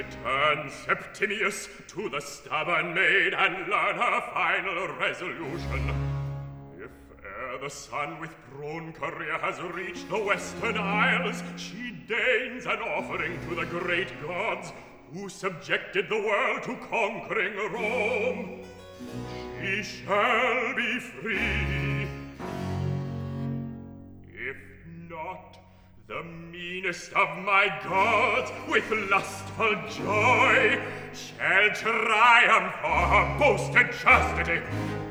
Return, Septimius, to the stubborn maid, and learn her final resolution. If ere the sun with prone career has reached the western isles, she deigns an offering to the great gods, who subjected the world to conquering Rome, she shall be free. If not, the meanest of my gods, with lustful joy, shall triumph for her boasted chastity,